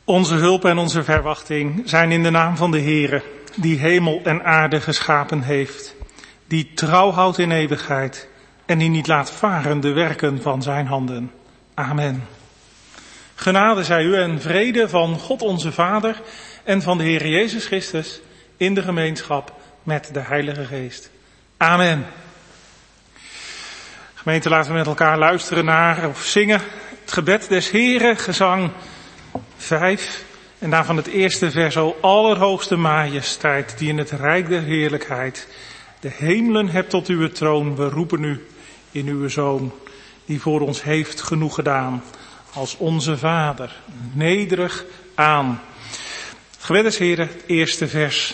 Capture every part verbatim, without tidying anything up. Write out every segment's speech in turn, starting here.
Onze hulp en onze verwachting zijn in de naam van de Heere, die hemel en aarde geschapen heeft, die trouw houdt in eeuwigheid en die niet laat varen de werken van zijn handen. Amen. Genade zij u en vrede van God onze Vader en van de Heere Jezus Christus in de gemeenschap met de Heilige Geest. Amen. Gemeente, laten we met elkaar luisteren naar of zingen het gebed des Heeren, gezang vijf. En daarvan het eerste vers, o allerhoogste majesteit, die in het rijk der heerlijkheid de hemelen hebt tot uw troon. We roepen u in uw Zoon, die voor ons heeft genoeg gedaan, als onze Vader, nederig aan. Het gebed des Heeren, het eerste vers.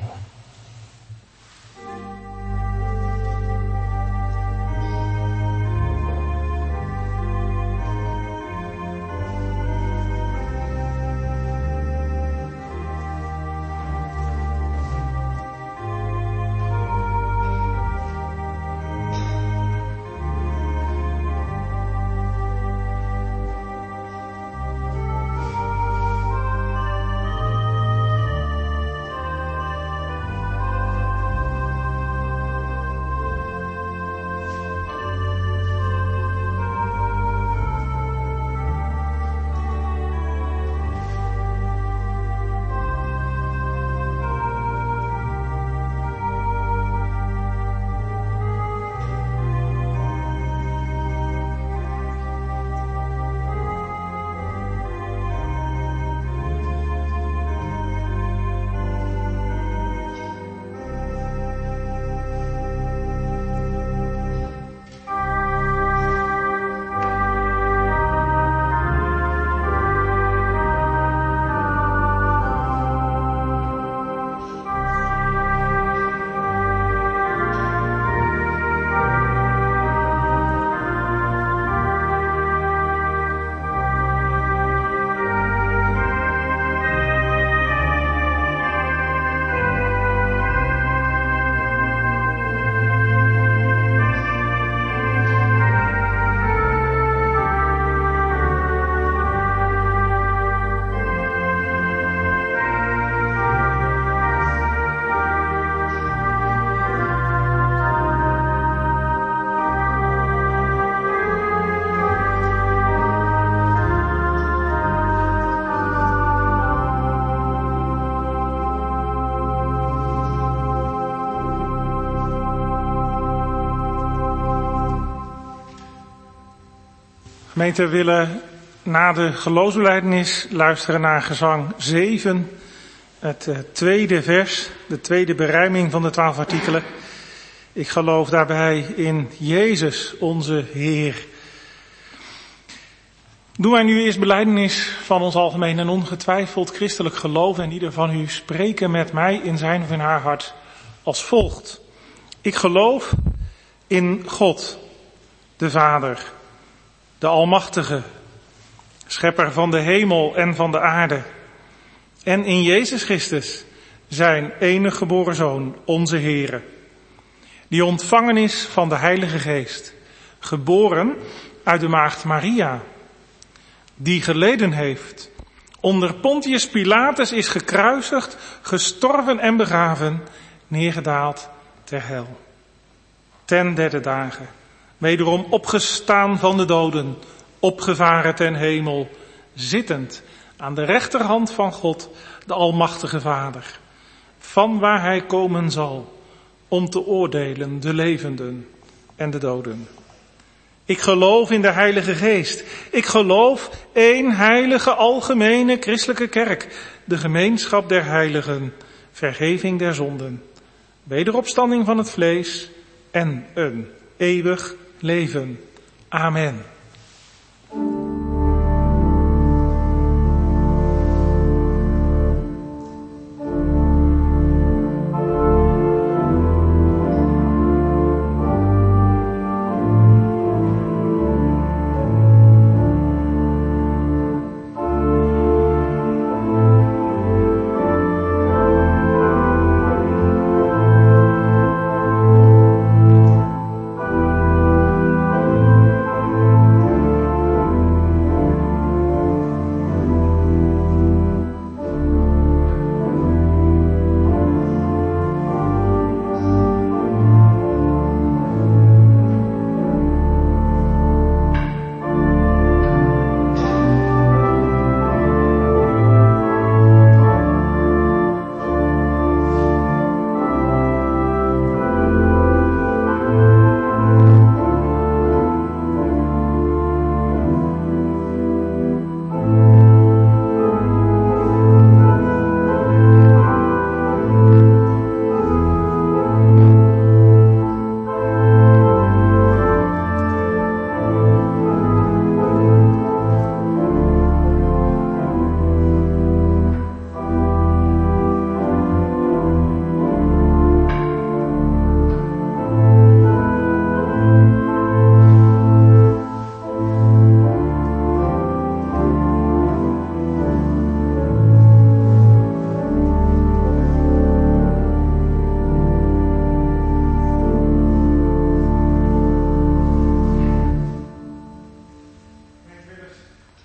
Gemeente, we willen na de geloofsbelijdenis luisteren naar gezang zeven, het uh, tweede vers, de tweede berijming van de twaalf artikelen. Ik geloof daarbij in Jezus, onze Heer. Doen wij nu eerst belijdenis van ons algemeen en ongetwijfeld christelijk geloof en ieder van u spreken met mij in zijn of in haar hart als volgt. Ik geloof in God, de Vader, de Almachtige, schepper van de hemel en van de aarde. En in Jezus Christus, zijn enige geboren Zoon, onze Heere, die ontvangen is van de Heilige Geest, geboren uit de maagd Maria, die geleden heeft, onder Pontius Pilatus is gekruisigd, gestorven en begraven, neergedaald ter hel. Ten derde dagen, wederom opgestaan van de doden, opgevaren ten hemel, zittend aan de rechterhand van God, de Almachtige Vader, van waar hij komen zal, om te oordelen de levenden en de doden. Ik geloof in de Heilige Geest. Ik geloof één heilige algemene christelijke kerk, de gemeenschap der heiligen, vergeving der zonden, wederopstanding van het vlees en een eeuwig leven. Amen. Amen.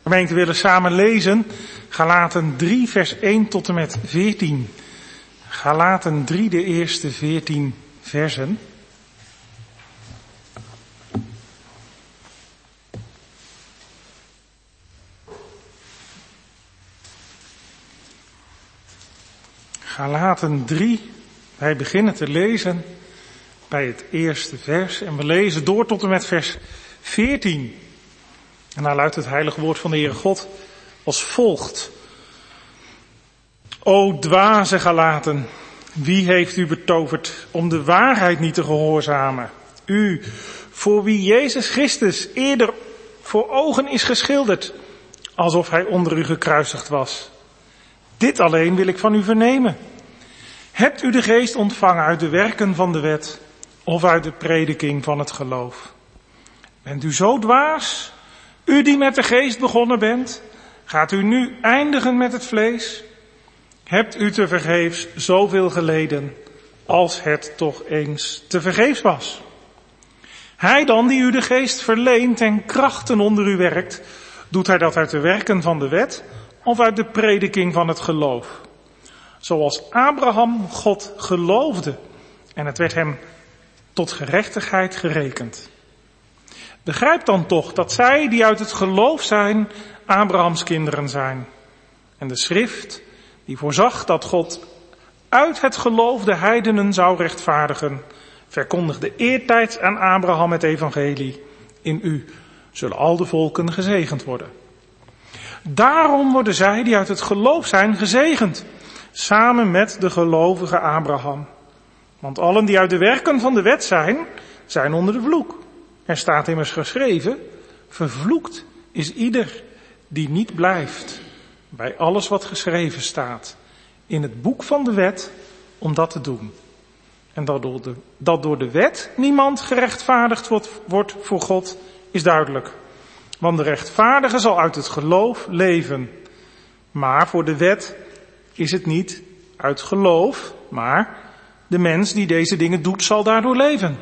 Gemeente, we willen samen lezen Galaten drie vers één tot en met veertien. Galaten drie, de eerste veertien versen. Galaten drie, wij beginnen te lezen bij het eerste vers en we lezen door tot en met vers veertien. En daar luidt het heilige woord van de Heere God als volgt. O dwaze Galaten, wie heeft u betoverd om de waarheid niet te gehoorzamen? U, voor wie Jezus Christus eerder voor ogen is geschilderd, alsof hij onder u gekruisigd was. Dit alleen wil ik van u vernemen. Hebt u de geest ontvangen uit de werken van de wet of uit de prediking van het geloof? Bent u zo dwaas? U die met de geest begonnen bent, gaat u nu eindigen met het vlees? Hebt u tevergeefs zoveel geleden als het toch eens tevergeefs was? Hij dan die u de geest verleent en krachten onder u werkt, doet hij dat uit de werken van de wet of uit de prediking van het geloof? Zoals Abraham God geloofde en het werd hem tot gerechtigheid gerekend. Begrijp dan toch dat zij die uit het geloof zijn, Abrahams kinderen zijn. En de schrift, die voorzag dat God uit het geloof de heidenen zou rechtvaardigen, verkondigde eertijds aan Abraham het evangelie. In u zullen al de volken gezegend worden. Daarom worden zij die uit het geloof zijn gezegend, samen met de gelovige Abraham. Want allen die uit de werken van de wet zijn, zijn onder de vloek. Er staat immers geschreven, vervloekt is ieder die niet blijft bij alles wat geschreven staat in het boek van de wet om dat te doen. En dat door de, dat door de wet niemand gerechtvaardigd wordt, wordt voor God is duidelijk. Want de rechtvaardige zal uit het geloof leven. Maar voor de wet is het niet uit geloof, maar de mens die deze dingen doet zal daardoor leven.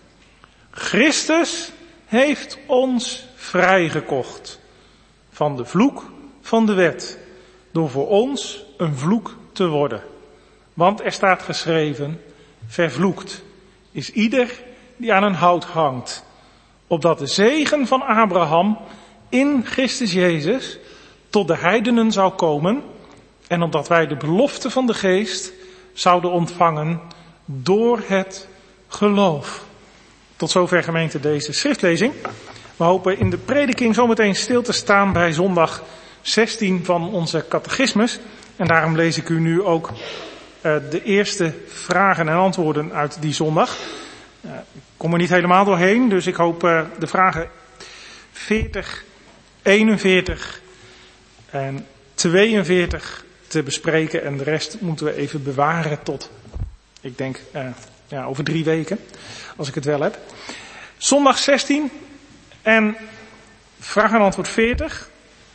Christus heeft ons vrijgekocht van de vloek van de wet, door voor ons een vloek te worden. Want er staat geschreven, vervloekt is ieder die aan een hout hangt, opdat de zegen van Abraham in Christus Jezus tot de heidenen zou komen en opdat wij de belofte van de geest zouden ontvangen door het geloof. Tot zover gemeente deze schriftlezing. We hopen in de prediking zometeen stil te staan bij zondag zestien van onze catechismus. En daarom lees ik u nu ook uh, de eerste vragen en antwoorden uit die zondag. Uh, ik kom er niet helemaal doorheen, dus ik hoop uh, de vragen veertig, eenenveertig en tweeënveertig te bespreken. En de rest moeten we even bewaren tot, ik denk, uh, ja, over drie weken. Als ik het wel heb. Zondag zestien en vraag en antwoord veertig.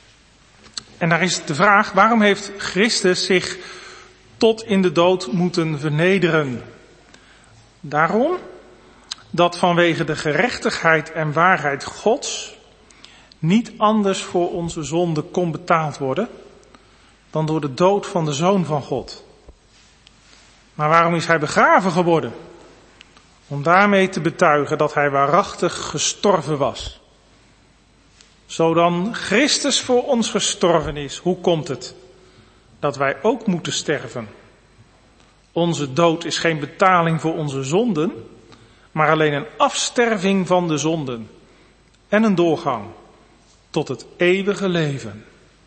En daar is de vraag, waarom heeft Christus zich tot in de dood moeten vernederen? Daarom dat vanwege de gerechtigheid en waarheid Gods niet anders voor onze zonde kon betaald worden dan door de dood van de Zoon van God. Maar waarom is hij begraven geworden? Om daarmee te betuigen dat hij waarachtig gestorven was. Zo dan Christus voor ons gestorven is, hoe komt het dat wij ook moeten sterven? Onze dood is geen betaling voor onze zonden, maar alleen een afsterving van de zonden en een doorgang tot het eeuwige leven.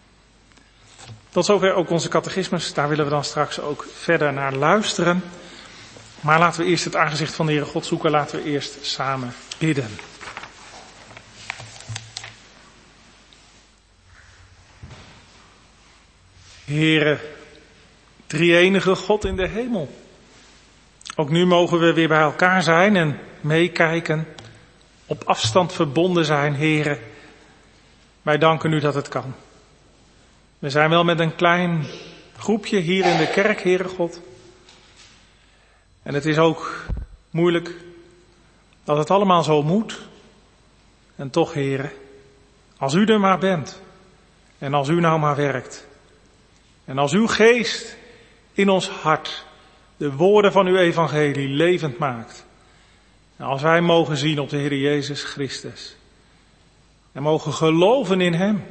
Tot zover ook onze catechismus, daar willen we dan straks ook verder naar luisteren. Maar laten we eerst het aangezicht van de Heere God zoeken. Laten we eerst samen bidden. Heere, drie-enige God in de hemel. Ook nu mogen we weer bij elkaar zijn en meekijken. Op afstand verbonden zijn, Heere. Wij danken u dat het kan. We zijn wel met een klein groepje hier in de kerk, Heere God. En het is ook moeilijk dat het allemaal zo moet. En toch, Heere, als u er maar bent, En als u nou maar werkt. En als uw geest in ons hart de woorden van uw evangelie levend maakt. En als wij mogen zien op de Heer Jezus Christus. En mogen geloven in Hem.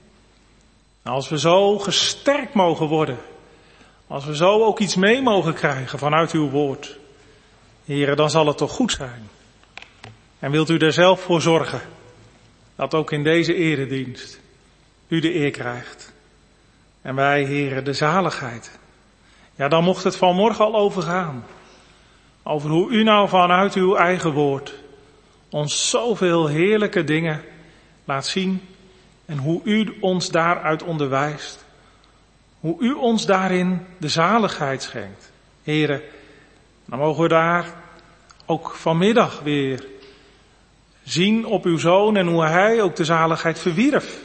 En als we zo gesterkt mogen worden. Als we zo ook iets mee mogen krijgen vanuit uw woord. Heren, dan zal het toch goed zijn. En wilt u er zelf voor zorgen. Dat ook in deze eredienst u de eer krijgt. En wij, heren, de zaligheid. Ja, dan mocht het vanmorgen al overgaan. Over hoe u nou vanuit uw eigen woord ons zoveel heerlijke dingen laat zien. En hoe u ons daaruit onderwijst. Hoe u ons daarin de zaligheid schenkt. Heren, dan mogen we daar ook vanmiddag weer zien op uw Zoon en hoe hij ook de zaligheid verwierf.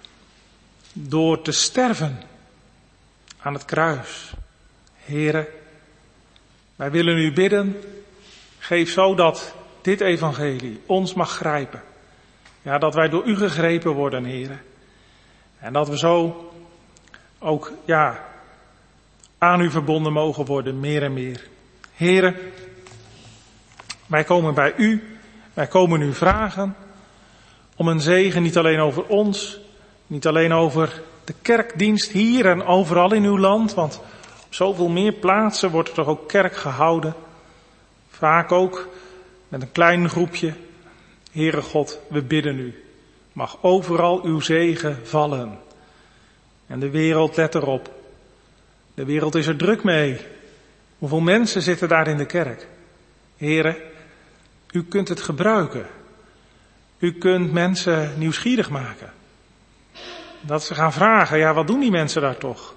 Door te sterven aan het kruis. Heren, wij willen u bidden, geef zo dat dit evangelie ons mag grijpen. Ja, dat wij door u gegrepen worden, heren. En dat we zo ook, ja, aan u verbonden mogen worden, meer en meer. Heren, wij komen bij u, wij komen u vragen om een zegen niet alleen over ons, niet alleen over de kerkdienst hier en overal in uw land, want op zoveel meer plaatsen wordt er toch ook kerk gehouden. Vaak ook met een klein groepje. Heere God, we bidden u. Mag overal uw zegen vallen. En de wereld, let erop. De wereld is er druk mee. Hoeveel mensen zitten daar in de kerk? Heere, u kunt het gebruiken. U kunt mensen nieuwsgierig maken. Dat ze gaan vragen, ja, wat doen die mensen daar toch?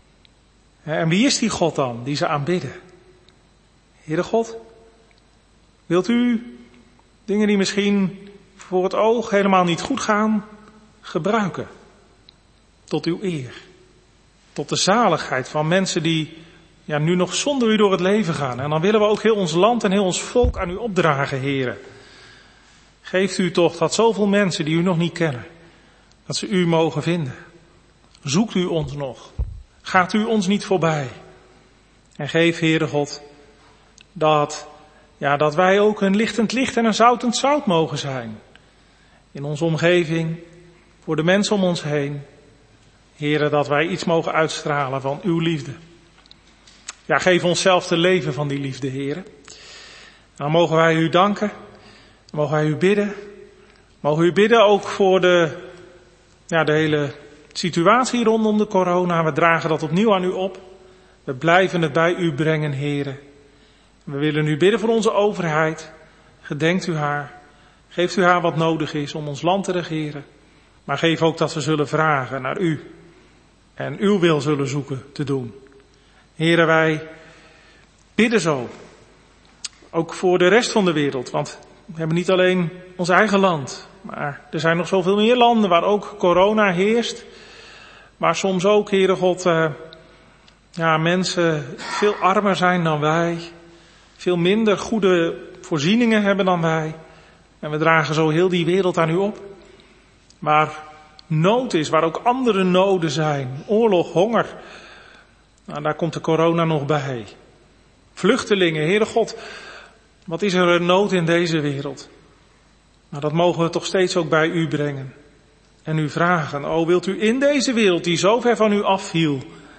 En wie is die God dan, die ze aanbidden? Heere God, wilt u dingen die misschien voor het oog helemaal niet goed gaan, gebruiken? Tot uw eer. Tot de zaligheid van mensen die ja, nu nog zonder u door het leven gaan. En dan willen we ook heel ons land en heel ons volk aan u opdragen, Heere. Geeft u toch dat zoveel mensen die u nog niet kennen, dat ze u mogen vinden. Zoekt u ons nog. Gaat u ons niet voorbij. En geef, Heere God, dat, ja, dat wij ook een lichtend licht en een zoutend zout mogen zijn. In onze omgeving, voor de mensen om ons heen. Heere, dat wij iets mogen uitstralen van uw liefde. Ja, geef ons zelf te leven van die liefde, Heere. Dan mogen wij u danken. Mogen wij u bidden. Mogen u bidden ook voor de, ja, de hele situatie rondom de corona. We dragen dat opnieuw aan u op. We blijven het bij u brengen, Heere. We willen u bidden voor onze overheid. Gedenkt u haar. Geeft u haar wat nodig is om ons land te regeren. Maar geef ook dat we zullen vragen naar u. En uw wil zullen zoeken te doen. Heere, wij bidden zo. Ook voor de rest van de wereld. Want we hebben niet alleen ons eigen land. Maar er zijn nog zoveel meer landen waar ook corona heerst. Waar soms ook, Heere God, uh, ja, mensen veel armer zijn dan wij. Veel minder goede voorzieningen hebben dan wij. En we dragen zo heel die wereld aan u op. Waar nood is, waar ook andere noden zijn. Oorlog, honger. Nou, daar komt de corona nog bij. Vluchtelingen, Heere God. Wat is er een nood in deze wereld? Nou, dat mogen we toch steeds ook bij u brengen. En u vragen, o wilt u in deze wereld die zo ver van u afviel,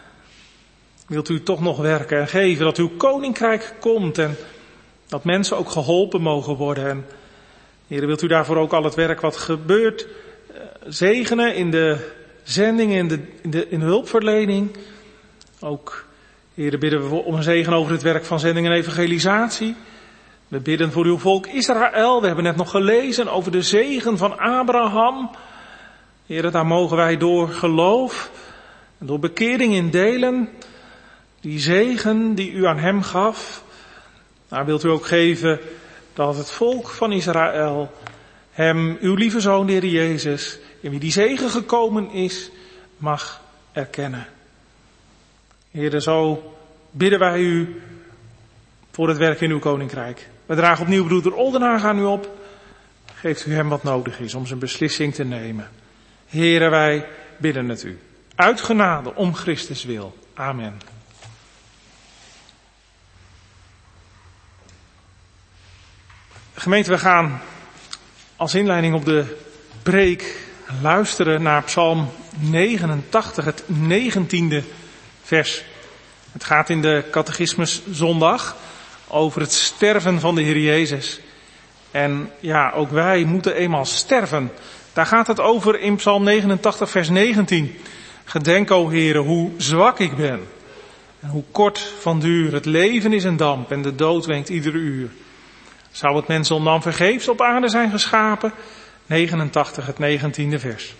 wilt u toch nog werken en geven dat uw koninkrijk komt en dat mensen ook geholpen mogen worden. En Heere, wilt u daarvoor ook al het werk wat gebeurt zegenen in de zending, in de, in de, in de hulpverlening. Ook, Heere, bidden we om een zegen over het werk van zending en evangelisatie. We bidden voor uw volk Israël. We hebben net nog gelezen over de zegen van Abraham. Heere, daar mogen wij door geloof en door bekering in delen. Die zegen die u aan hem gaf. Daar wilt u ook geven dat het volk van Israël hem, uw lieve Zoon, de Heer Jezus, in wie die zegen gekomen is, mag erkennen. Heere, zo bidden wij u voor het werk in uw koninkrijk. We dragen opnieuw broeder Oldenhaag aan u op. Geeft u hem wat nodig is om zijn beslissing te nemen. Heere, wij bidden het u. Uit genade om Christus wil. Amen. Gemeente, we gaan als inleiding op de preek luisteren naar Psalm negenentachtig, het negentiende vers. Het gaat in de Catechismus zondag over het sterven van de Heer Jezus. En ja, ook wij moeten eenmaal sterven. Daar gaat het over in Psalm negenentachtig, vers negentien. Gedenk, o Heere, hoe zwak ik ben. En hoe kort van duur. Het leven is een damp en de dood wenkt ieder uur. Zou het mensdom dan vergeefs op aarde zijn geschapen? negenentachtig, het negentiende vers.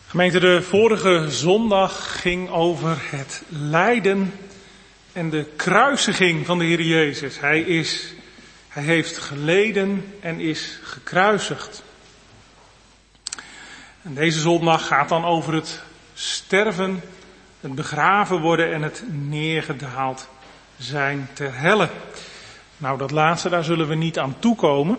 Gemeente, de vorige zondag ging over het lijden en de kruisiging van de Heer Jezus. Hij is, hij heeft geleden en is gekruisigd. En deze zondag gaat dan over het sterven, het begraven worden en het neergedaald zijn ter helle. Nou, dat laatste, daar zullen we niet aan toekomen.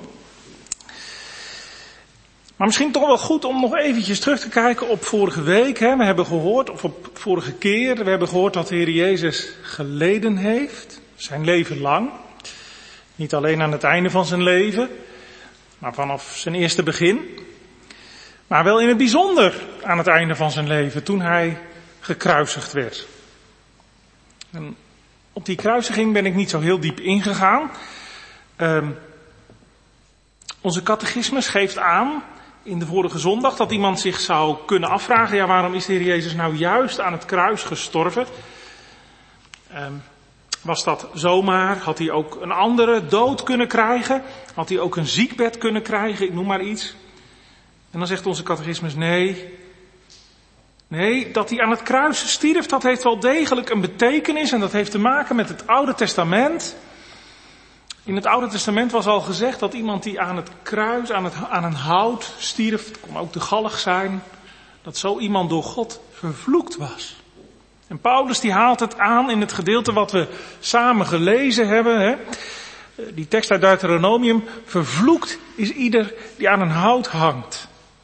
Maar misschien toch wel goed om nog eventjes terug te kijken op vorige week. Hè. We hebben gehoord, of op vorige keer, we hebben gehoord dat de Heer Jezus geleden heeft. Zijn leven lang. Niet alleen aan het einde van zijn leven, maar vanaf zijn eerste begin. Maar wel in het bijzonder aan het einde van zijn leven, toen hij gekruisigd werd. En op die kruisiging ben ik niet zo heel diep ingegaan. Um, onze catechismus geeft aan in de vorige zondag dat iemand zich zou kunnen afvragen, ja, waarom is de Heer Jezus nou juist aan het kruis gestorven? Um, was dat zomaar? Had hij ook een andere dood kunnen krijgen? Had hij ook een ziekbed kunnen krijgen? Ik noem maar iets. En dan zegt onze catechismus nee. Nee, dat hij aan het kruis stierf, dat heeft wel degelijk een betekenis en dat heeft te maken met het Oude Testament. In het Oude Testament was al gezegd dat iemand die aan het kruis, aan, het, aan een hout stierf, het kon ook de galg zijn, dat zo iemand door God vervloekt was. En Paulus die haalt het aan in het gedeelte wat we samen gelezen hebben. Hè. Die tekst uit Deuteronomium, vervloekt is ieder die aan een hout hangt.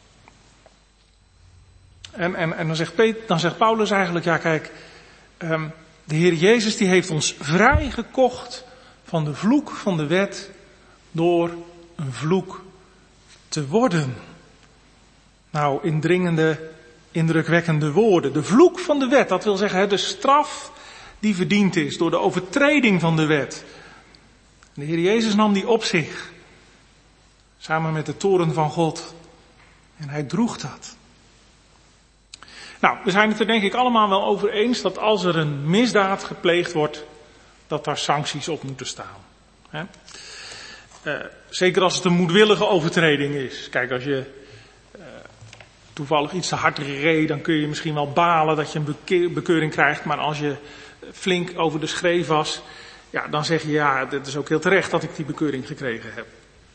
En, en, en dan, zegt Peter, dan zegt Paulus eigenlijk, ja kijk, um, de Heer Jezus die heeft ons vrijgekocht van de vloek van de wet door een vloek te worden. Nou, indringende, indrukwekkende woorden. De vloek van de wet, dat wil zeggen de straf die verdiend is door de overtreding van de wet. De Heer Jezus nam die op zich, samen met de toorn van God. En hij droeg dat. Nou, we zijn het er denk ik allemaal wel over eens dat als er een misdaad gepleegd wordt, dat daar sancties op moeten staan. He? Uh, zeker als het een moedwillige overtreding is. Kijk, als je uh, toevallig iets te hard reed, dan kun je misschien wel balen dat je een beke- bekeuring krijgt. Maar als je flink over de schreef was, ja, dan zeg je ja, het is ook heel terecht dat ik die bekeuring gekregen heb.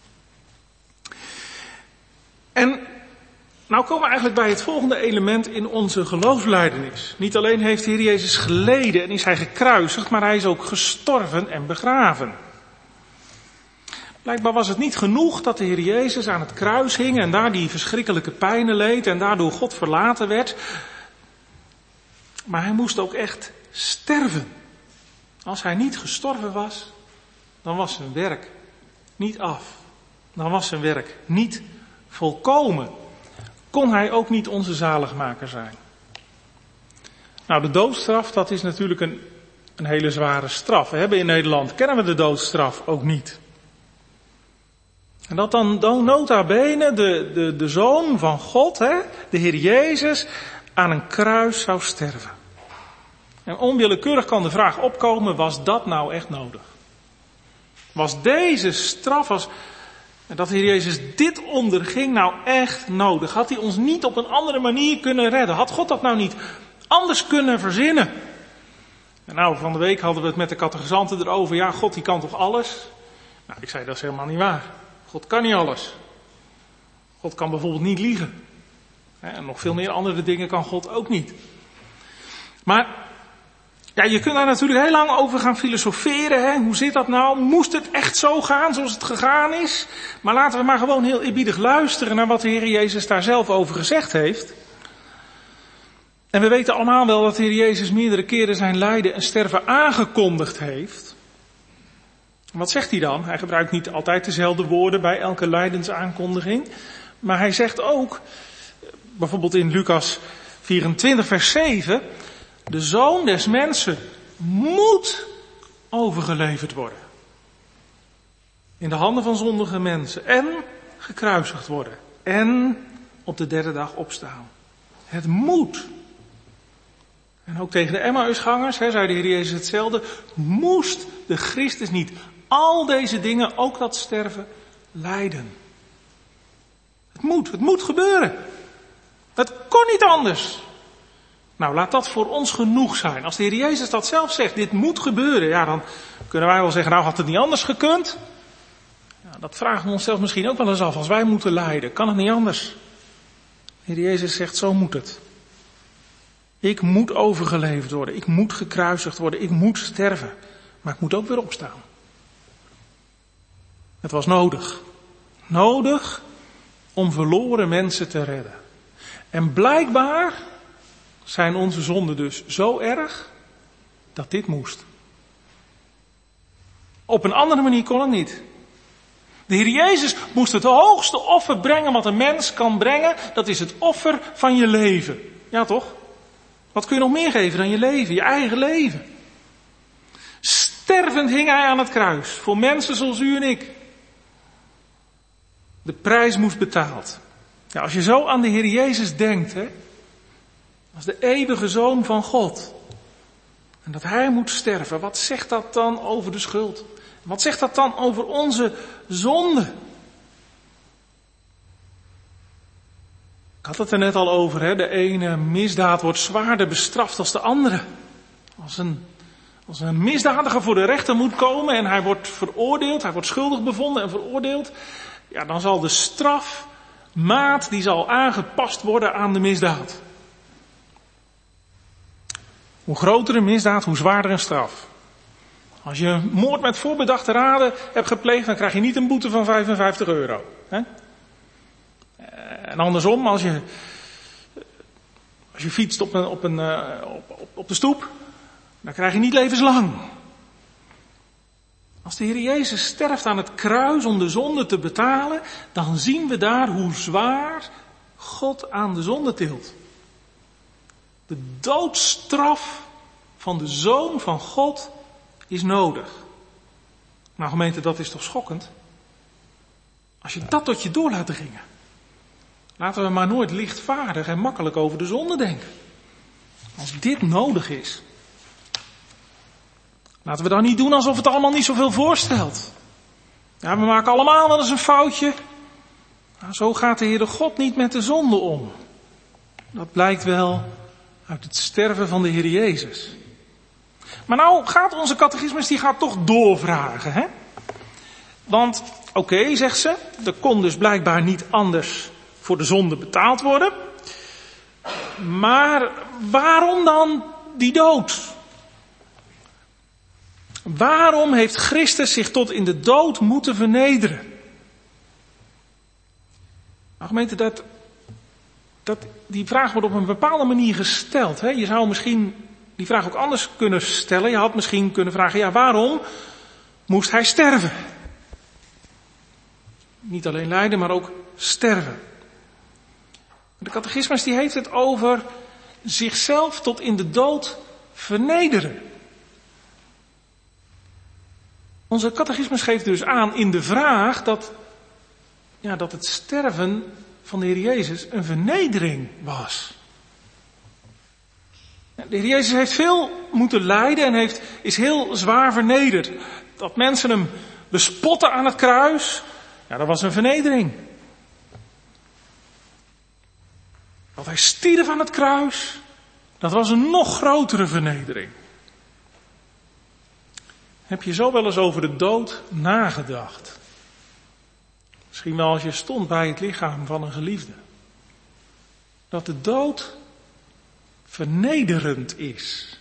En nou komen we eigenlijk bij het volgende element in onze geloofsbelijdenis. Niet alleen heeft de Heer Jezus geleden en is hij gekruisigd, maar hij is ook gestorven en begraven. Blijkbaar was het niet genoeg dat de Heer Jezus aan het kruis hing en daar die verschrikkelijke pijnen leed en daardoor God verlaten werd. Maar hij moest ook echt sterven. Als hij niet gestorven was, dan was zijn werk niet af. Dan was zijn werk niet volkomen. Kon hij ook niet onze zaligmaker zijn. Nou, de doodstraf, dat is natuurlijk een, een hele zware straf. We hebben in Nederland, kennen we de doodstraf ook niet. En dat dan, dan nota bene de, de, de Zoon van God, hè, de Heer Jezus, aan een kruis zou sterven. En onwillekeurig kan de vraag opkomen, was dat nou echt nodig? Was deze straf, was... En dat de Heer Jezus dit onderging nou echt nodig. Had hij ons niet op een andere manier kunnen redden? Had God dat nou niet anders kunnen verzinnen? En nou, van de week hadden we het met de catechizanten erover. Ja, God die kan toch alles? Nou, ik zei dat is helemaal niet waar. God kan niet alles. God kan bijvoorbeeld niet liegen. En nog veel meer andere dingen kan God ook niet. Maar ja, je kunt daar natuurlijk heel lang over gaan filosoferen. Hè? Hoe zit dat nou? Moest het echt zo gaan zoals het gegaan is? Maar laten we maar gewoon heel eerbiedig luisteren naar wat de Heer Jezus daar zelf over gezegd heeft. En we weten allemaal wel dat de Heer Jezus meerdere keren zijn lijden en sterven aangekondigd heeft. Wat zegt hij dan? Hij gebruikt niet altijd dezelfde woorden bij elke lijdensaankondiging. Maar hij zegt ook, bijvoorbeeld in Lucas vierentwintig vers zeven... De Zoon des Mensen moet overgeleverd worden. In de handen van zondige mensen. En gekruisigd worden. En op de derde dag opstaan. Het moet. En ook tegen de Emmausgangers, hè, zei de Heer Jezus hetzelfde. Moest de Christus niet al deze dingen, ook dat sterven, lijden. Het moet, het moet gebeuren. Het kon niet anders. Nou, laat dat voor ons genoeg zijn. Als de Heer Jezus dat zelf zegt, dit moet gebeuren, ja, dan kunnen wij wel zeggen, nou had het niet anders gekund. Ja, dat vragen we onszelf misschien ook wel eens af. Als wij moeten lijden, kan het niet anders? De Heer Jezus zegt, zo moet het. Ik moet overgeleverd worden, ik moet gekruisigd worden, ik moet sterven. Maar ik moet ook weer opstaan. Het was nodig. Nodig om verloren mensen te redden. En blijkbaar zijn onze zonden dus zo erg dat dit moest. Op een andere manier kon het niet. De Heer Jezus moest het hoogste offer brengen wat een mens kan brengen. Dat is het offer van je leven. Ja toch? Wat kun je nog meer geven dan je leven? Je eigen leven. Stervend hing hij aan het kruis. Voor mensen zoals u en ik. De prijs moest betaald. Ja, als je zo aan de Heer Jezus denkt, hè, als de eeuwige Zoon van God, en dat hij moet sterven, wat zegt dat dan over de schuld? Wat zegt dat dan over onze zonde? Ik had het er net al over, hè, de ene misdaad wordt zwaarder bestraft als de andere. Als een, als een misdadiger voor de rechter moet komen en hij wordt veroordeeld, hij wordt schuldig bevonden en veroordeeld, ja, dan zal de strafmaat, die zal aangepast worden aan de misdaad. Hoe groter een misdaad, hoe zwaarder een straf. Als je moord met voorbedachte raden hebt gepleegd, dan krijg je niet een boete van vijfenvijftig euro. Hè? En andersom, als je, als je fietst op, een, op, een, op, op, op de stoep, dan krijg je niet levenslang. Als de Heer Jezus sterft aan het kruis om de zonde te betalen, dan zien we daar hoe zwaar God aan de zonde tilt. De doodstraf van de Zoon van God is nodig. Nou gemeente, dat is toch schokkend? Als je dat tot je door laat dringen. Laten we maar nooit lichtvaardig en makkelijk over de zonde denken. Als dit nodig is. Laten we dan niet doen alsof het allemaal niet zoveel voorstelt. Ja, we maken allemaal wel eens een foutje. Nou, zo gaat de Heere God niet met de zonde om. Dat blijkt wel uit het sterven van de Heer Jezus. Maar nou gaat onze catechismus, die gaat toch doorvragen, hè? Want, oké, okay, zegt ze, er kon dus blijkbaar niet anders voor de zonde betaald worden. Maar waarom dan die dood? Waarom heeft Christus zich tot in de dood moeten vernederen? Nou gemeente, dat, dat, die vraag wordt op een bepaalde manier gesteld. Hè? Je zou misschien die vraag ook anders kunnen stellen. Je had misschien kunnen vragen, ja, waarom moest hij sterven? Niet alleen lijden, maar ook sterven. De catechismus die heeft het over zichzelf tot in de dood vernederen. Onze catechismus geeft dus aan in de vraag dat, ja, dat het sterven van de Heer Jezus een vernedering was. De Heer Jezus heeft veel moeten lijden en heeft, is heel zwaar vernederd. Dat mensen hem bespotten aan het kruis, ja, dat was een vernedering. Dat hij stierf aan het kruis, dat was een nog grotere vernedering. Heb je zo wel eens over de dood nagedacht? Misschien wel als je stond bij het lichaam van een geliefde. Dat de dood vernederend is.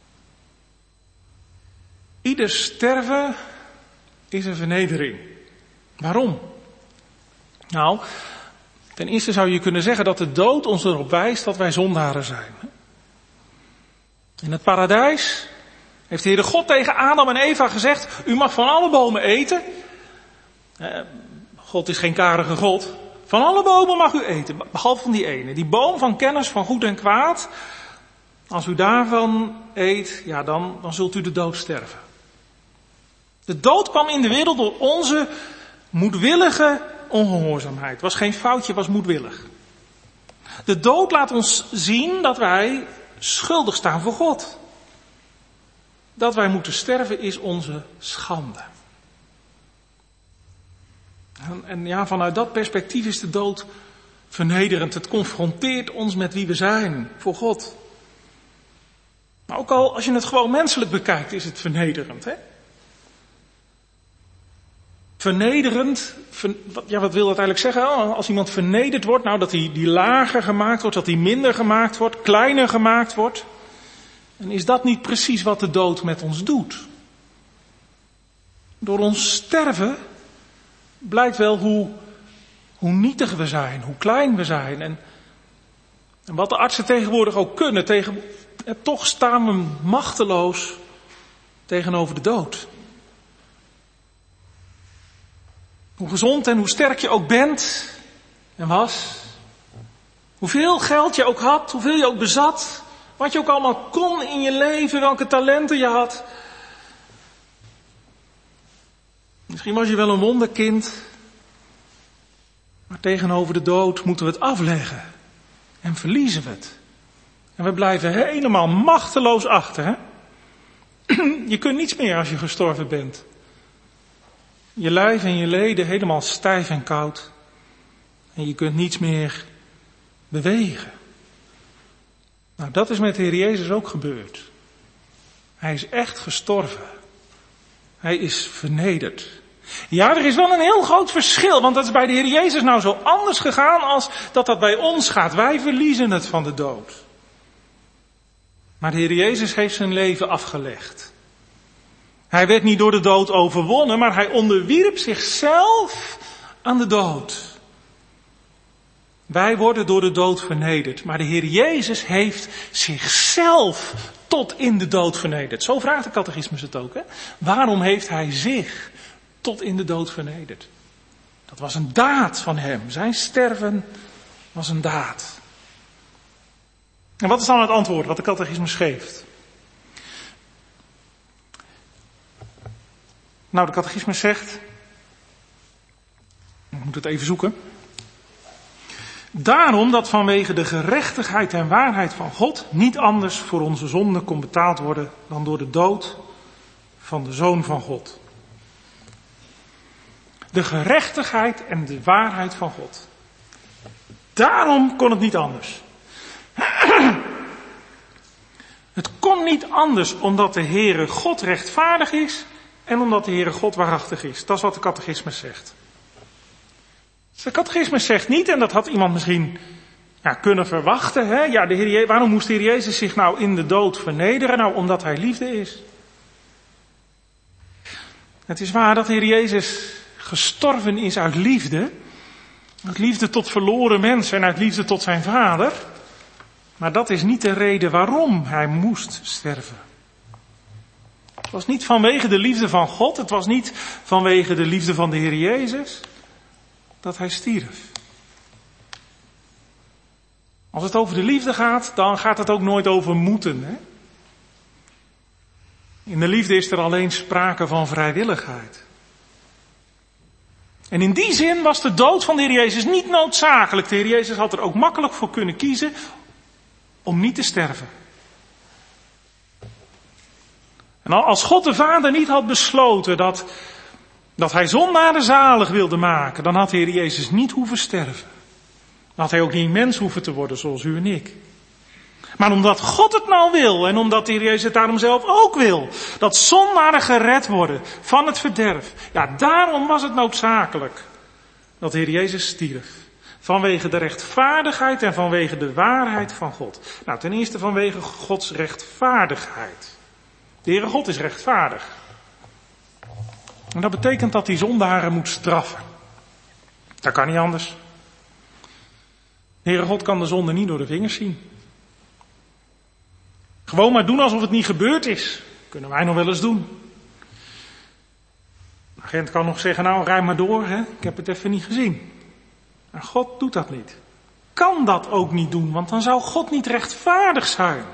Ieder sterven is een vernedering. Waarom? Nou, ten eerste zou je kunnen zeggen dat de dood ons erop wijst dat wij zondaren zijn. In het paradijs heeft de Heere God tegen Adam en Eva gezegd, u mag van alle bomen eten. God is geen karige God. Van alle bomen mag u eten, behalve van die ene. Die boom van kennis van goed en kwaad. Als u daarvan eet, ja dan, dan zult u de dood sterven. De dood kwam in de wereld door onze moedwillige ongehoorzaamheid. Het was geen foutje, het was moedwillig. De dood laat ons zien dat wij schuldig staan voor God. Dat wij moeten sterven is onze schande. En, en ja, vanuit dat perspectief is de dood vernederend. Het confronteert ons met wie we zijn voor God. Maar ook al als je het gewoon menselijk bekijkt, is het vernederend, hè? Vernederend, ver, ja, wat wil dat eigenlijk zeggen? Als iemand vernederd wordt, nou dat hij die lager gemaakt wordt, dat hij minder gemaakt wordt, kleiner gemaakt wordt. En is dat niet precies wat de dood met ons doet? Door ons sterven blijkt wel hoe, hoe nietig we zijn, hoe klein we zijn. En, en wat de artsen tegenwoordig ook kunnen, tegen, en toch staan we machteloos tegenover de dood. Hoe gezond en hoe sterk je ook bent en was. Hoeveel geld je ook had, hoeveel je ook bezat. Wat je ook allemaal kon in je leven, welke talenten je had. Misschien was je wel een wonderkind. Maar tegenover de dood moeten we het afleggen. En verliezen we het. En we blijven helemaal machteloos achter. Hè? Je kunt niets meer als je gestorven bent. Je lijf en je leden helemaal stijf en koud. En je kunt niets meer bewegen. Nou, dat is met de Heer Jezus ook gebeurd. Hij is echt gestorven. Hij is vernederd. Ja, er is wel een heel groot verschil, want dat is bij de Heer Jezus nou zo anders gegaan als dat dat bij ons gaat. Wij verliezen het van de dood. Maar de Heer Jezus heeft zijn leven afgelegd. Hij werd niet door de dood overwonnen, maar hij onderwierp zichzelf aan de dood. Wij worden door de dood vernederd, maar de Heer Jezus heeft zichzelf tot in de dood vernederd. Zo vraagt de catechismus het ook. Hè? Waarom heeft hij zich tot in de dood vernederd? Dat was een daad van hem. Zijn sterven was een daad. En wat is dan het antwoord wat de catechismus geeft? Nou, de catechismus zegt, ik moet het even zoeken. Daarom dat vanwege de gerechtigheid en waarheid van God niet anders voor onze zonde kon betaald worden dan door de dood van de Zoon van God. De gerechtigheid en de waarheid van God. Daarom kon het niet anders. Het kon niet anders omdat de Heere God rechtvaardig is en omdat de Heere God waarachtig is. Dat is wat de catechismus zegt. De catechismus zegt niet, en dat had iemand misschien ja, kunnen verwachten. Hè? Ja, de Heer, waarom moest de Heer Jezus zich nou in de dood vernederen? Nou, omdat hij liefde is. Het is waar dat de Heer Jezus gestorven is uit liefde. Uit liefde tot verloren mensen en uit liefde tot zijn Vader. Maar dat is niet de reden waarom hij moest sterven. Het was niet vanwege de liefde van God. Het was niet vanwege de liefde van de Heer Jezus dat hij stierf. Als het over de liefde gaat, dan gaat het ook nooit over moeten. Hè? In de liefde is er alleen sprake van vrijwilligheid. En in die zin was de dood van de Heer Jezus niet noodzakelijk. De Heer Jezus had er ook makkelijk voor kunnen kiezen om niet te sterven. En als God de Vader niet had besloten dat, dat hij zondaren zalig wilde maken, dan had de Heer Jezus niet hoeven sterven. Dan had hij ook niet mens hoeven te worden zoals u en ik. Maar omdat God het nou wil en omdat de Heer Jezus het daarom zelf ook wil, dat zondaren gered worden van het verderf. Ja, daarom was het noodzakelijk dat de Heer Jezus stierf. Vanwege de rechtvaardigheid en vanwege de waarheid van God. Nou, ten eerste vanwege Gods rechtvaardigheid. De Heere God is rechtvaardig. En dat betekent dat hij zondaren moet straffen. Dat kan niet anders. De Heere God kan de zonde niet door de vingers zien. Gewoon maar doen alsof het niet gebeurd is. Kunnen wij nog wel eens doen. De agent kan nog zeggen, nou rij maar door, hè? Ik heb het even niet gezien. Maar God doet dat niet. Kan dat ook niet doen, want dan zou God niet rechtvaardig zijn.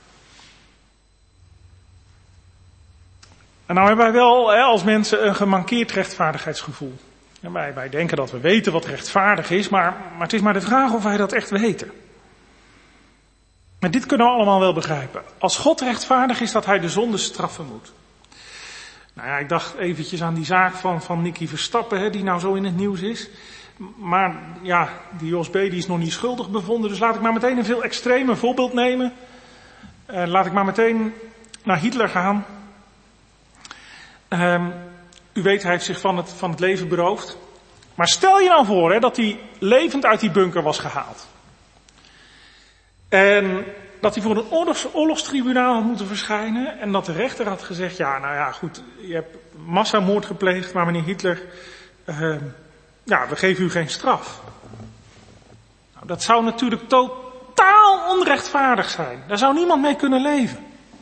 En nou hebben wij wel hè, als mensen een gemankeerd rechtvaardigheidsgevoel. En wij, wij denken dat we weten wat rechtvaardig is, maar, maar het is maar de vraag of wij dat echt weten. Maar dit kunnen we allemaal wel begrijpen. Als God rechtvaardig is, dat hij de zonde straffen moet. Nou ja, ik dacht eventjes aan die zaak van, van Nicky Verstappen, hè, die nou zo in het nieuws is. Maar ja, die Jos B. die is nog niet schuldig bevonden, dus laat ik maar meteen een veel extremer voorbeeld nemen. Uh, laat ik maar meteen naar Hitler gaan. Uh, u weet, hij heeft zich van het, van het leven beroofd. Maar stel je nou voor hè, dat hij levend uit die bunker was gehaald. En dat hij voor een oorlogs, oorlogstribunaal had moeten verschijnen. En dat de rechter had gezegd, ja nou ja goed, je hebt massamoord gepleegd, maar meneer Hitler, uh, ja we geven u geen straf. Nou, dat zou natuurlijk totaal onrechtvaardig zijn. Daar zou niemand mee kunnen leven.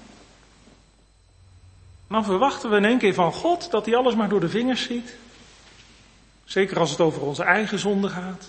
Dan verwachten we in één keer van God dat hij alles maar door de vingers ziet. Zeker als het over onze eigen zonde gaat.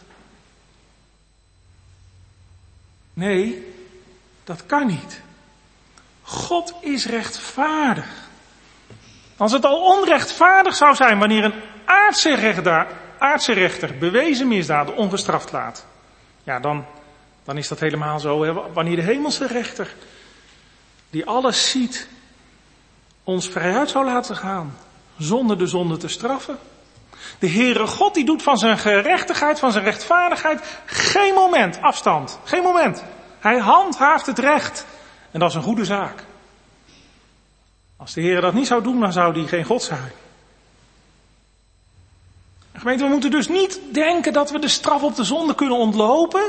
Nee, dat kan niet. God is rechtvaardig. Als het al onrechtvaardig zou zijn wanneer een aardse rechter, aardse rechter bewezen misdaden ongestraft laat. Ja, dan, dan is dat helemaal zo. Hè? Wanneer de hemelse rechter, die alles ziet, ons vrijuit zou laten gaan, zonder de zonde te straffen. De Heere God die doet van zijn gerechtigheid, van zijn rechtvaardigheid, geen moment afstand. Geen moment. Hij handhaaft het recht. En dat is een goede zaak. Als de Heere dat niet zou doen, dan zou die geen God zijn. Gemeente, we moeten dus niet denken dat we de straf op de zonde kunnen ontlopen.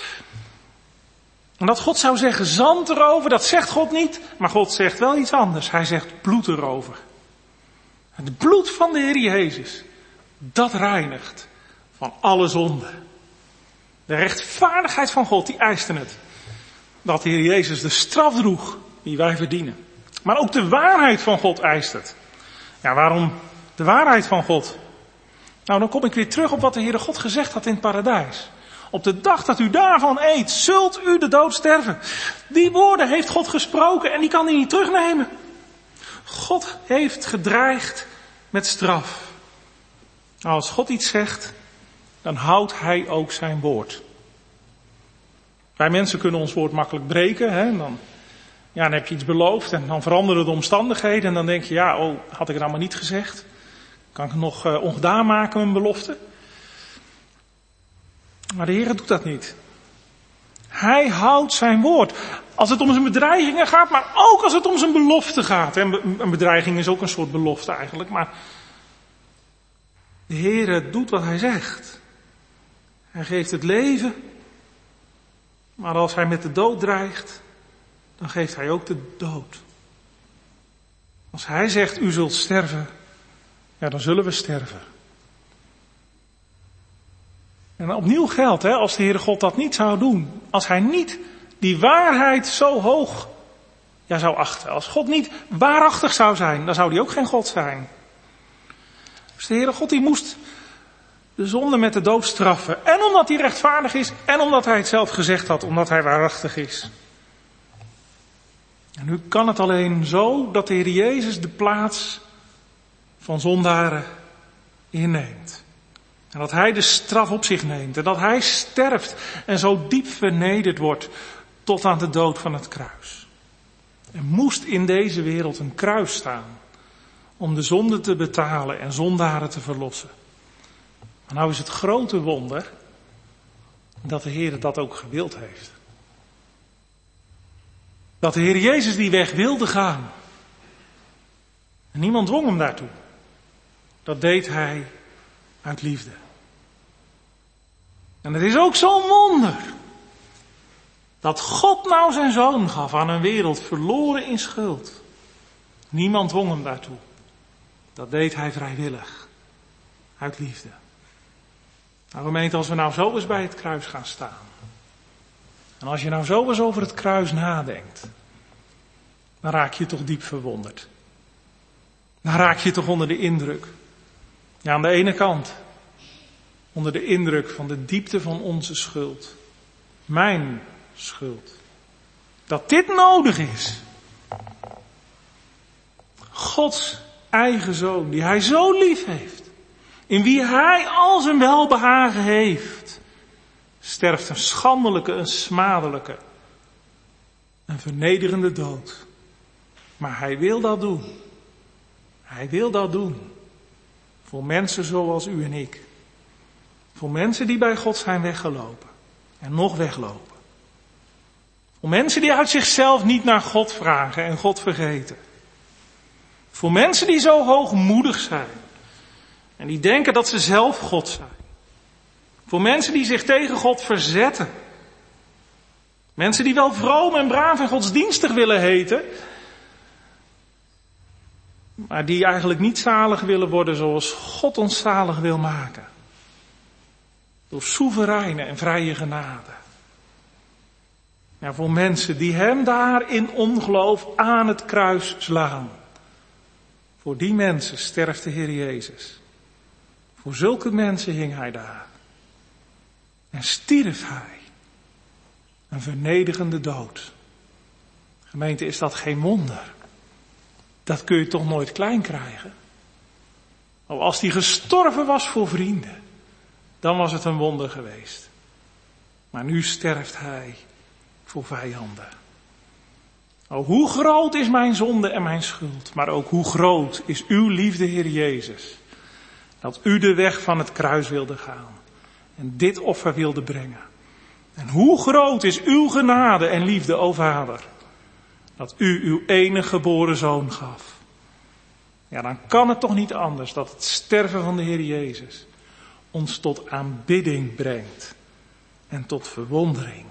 En dat God zou zeggen zand erover, dat zegt God niet. Maar God zegt wel iets anders. Hij zegt bloed erover. Het bloed van de Heer Jezus, dat reinigt van alle zonde. De rechtvaardigheid van God, die eiste het. Dat de Heer Jezus de straf droeg die wij verdienen. Maar ook de waarheid van God eist het. Ja, waarom de waarheid van God? Nou, dan kom ik weer terug op wat de Heere God gezegd had in het paradijs. Op de dag dat u daarvan eet, zult u de dood sterven. Die woorden heeft God gesproken en die kan hij niet terugnemen. God heeft gedreigd met straf. Nou, als God iets zegt, dan houdt hij ook zijn woord. Wij mensen kunnen ons woord makkelijk breken. Hè? Dan, ja, dan heb je iets beloofd en dan veranderen de omstandigheden. En dan denk je, ja, oh, had ik het nou maar niet gezegd. Kan ik het nog uh, ongedaan maken, mijn belofte? Maar de Heer doet dat niet. Hij houdt zijn woord. Als het om zijn bedreigingen gaat, maar ook als het om zijn belofte gaat. En een bedreiging is ook een soort belofte eigenlijk. Maar de Heer doet wat hij zegt. Hij geeft het leven. Maar als hij met de dood dreigt, dan geeft hij ook de dood. Als hij zegt, u zult sterven, ja, dan zullen we sterven. En opnieuw geldt, hè, als de Heere God dat niet zou doen, als hij niet die waarheid zo hoog ja, zou achten, als God niet waarachtig zou zijn, dan zou hij ook geen God zijn. Dus de Heere God die moest de zonde met de dood straffen. En omdat hij rechtvaardig is, en omdat hij het zelf gezegd had, omdat hij waarachtig is. En nu kan het alleen zo dat de Heer Jezus de plaats van zondaren inneemt. En dat hij de straf op zich neemt. En dat hij sterft en zo diep vernederd wordt tot aan de dood van het kruis. Er moest in deze wereld een kruis staan om de zonde te betalen en zondaren te verlossen. Maar nou is het grote wonder dat de Heer dat ook gewild heeft. Dat de Heer Jezus die weg wilde gaan. En niemand dwong hem daartoe. Dat deed hij uit liefde. En het is ook zo'n wonder dat God nou zijn zoon gaf aan een wereld verloren in schuld. Niemand dwong hem daartoe. Dat deed hij vrijwillig. Uit liefde. Nou gemeente, als we nou zo eens bij het kruis gaan staan. En als je nou zo eens over het kruis nadenkt. Dan raak je toch diep verwonderd. Dan raak je toch onder de indruk. Ja, aan de ene kant. Onder de indruk van de diepte van onze schuld. Mijn schuld. Dat dit nodig is. Gods eigen zoon, die hij zo lief heeft. In wie hij al zijn welbehagen heeft. Sterft een schandelijke, een smadelijke. Een vernederende dood. Maar hij wil dat doen. Hij wil dat doen. Voor mensen zoals u en ik. Voor mensen die bij God zijn weggelopen. En nog weglopen. Voor mensen die uit zichzelf niet naar God vragen en God vergeten. Voor mensen die zo hoogmoedig zijn. En die denken dat ze zelf God zijn. Voor mensen die zich tegen God verzetten. Mensen die wel vroom en braaf en godsdienstig willen heten. Maar die eigenlijk niet zalig willen worden zoals God ons zalig wil maken. Door soevereine en vrije genade. Ja, voor mensen die hem daar in ongeloof aan het kruis slaan. Voor die mensen sterft de Heer Jezus. Voor zulke mensen hing hij daar. En stierf hij. Een vernederende dood. Gemeente, is dat geen wonder? Dat kun je toch nooit klein krijgen? Oh, als hij gestorven was voor vrienden, dan was het een wonder geweest. Maar nu sterft hij voor vijanden. Oh, hoe groot is mijn zonde en mijn schuld, maar ook hoe groot is uw liefde, Heer Jezus. Dat u de weg van het kruis wilde gaan en dit offer wilde brengen. En hoe groot is uw genade en liefde, o Vader, dat u uw enige geboren zoon gaf. Ja, dan kan het toch niet anders dat het sterven van de Heer Jezus ons tot aanbidding brengt en tot verwondering.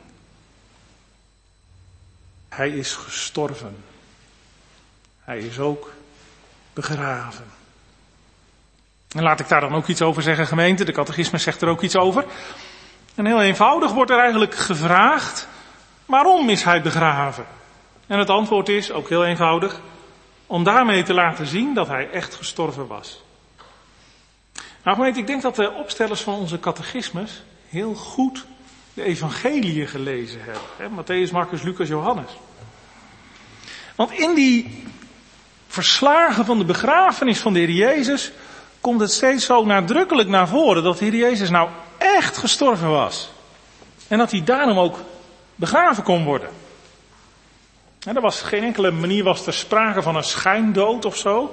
Hij is gestorven. Hij is ook begraven. En laat ik daar dan ook iets over zeggen, gemeente. De catechisme zegt er ook iets over. En heel eenvoudig wordt er eigenlijk gevraagd, waarom is hij begraven? En het antwoord is, ook heel eenvoudig, om daarmee te laten zien dat hij echt gestorven was. Nou gemeente, ik denk dat de opstellers van onze catechismes heel goed de evangeliën gelezen hebben. Hè? Mattheüs, Marcus, Lucas, Johannes. Want in die verslagen van de begrafenis van de Heer Jezus komt het steeds zo nadrukkelijk naar voren dat de Heer Jezus nou echt gestorven was. En dat hij daarom ook begraven kon worden. En er was geen enkele manier was er sprake van een schijndood of zo.